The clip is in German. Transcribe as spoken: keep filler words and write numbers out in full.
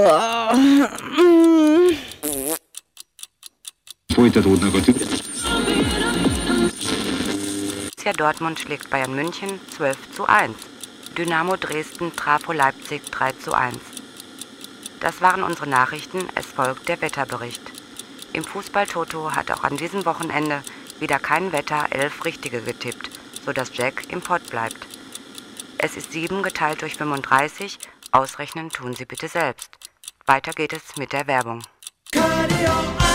Borussia Dortmund schlägt Bayern München zwölf zu eins. Dynamo Dresden traf Leipzig drei zu eins. Das waren unsere Nachrichten, es folgt der Wetterbericht. Im Fußball-Toto hat auch an diesem Wochenende wieder kein Wetter elf Richtige getippt, sodass Jack im Pott bleibt. Es ist sieben geteilt durch fünfunddreißig, ausrechnen tun Sie bitte selbst. Weiter geht es mit der Werbung. Cardio